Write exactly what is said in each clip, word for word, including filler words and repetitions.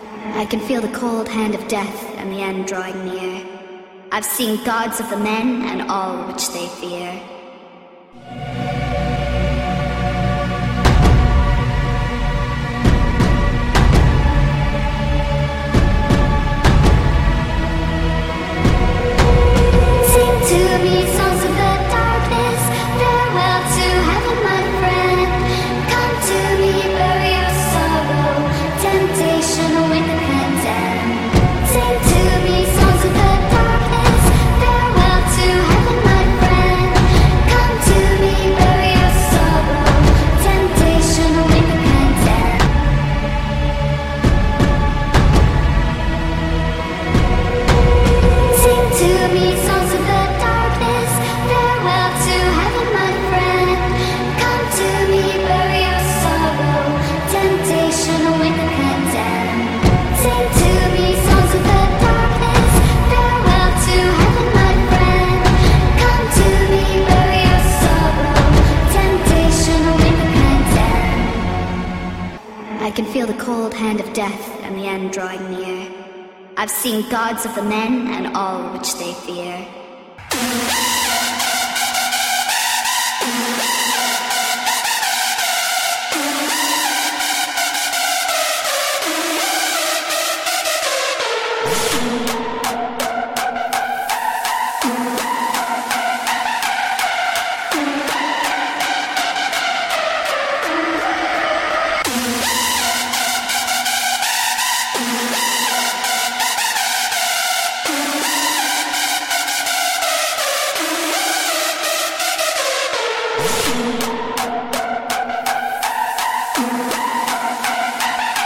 I can feel the cold hand of death and the end drawing near. I've seen gods of the men and all which they fear. Sing to me songs of the darkness, farewell to heaven, my friend. Come to me, bury your sorrow, temptation with the condemn. Sing to me songs of the darkness, farewell to heaven, my friend. Come to me, bury your sorrow, temptation with the condemn. Sing to me songs of the darkness, farewell to heaven, my friend. Come to me, bury your sorrow, temptation with the condemn. Sing to me songs of the darkness, farewell to heaven, my friend. Come to me, bury your sorrow, temptation with the condemn. I can feel the cold hand of death and the end drawing near. I've seen gods of the men and all which they fear.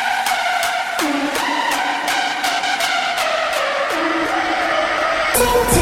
Sing to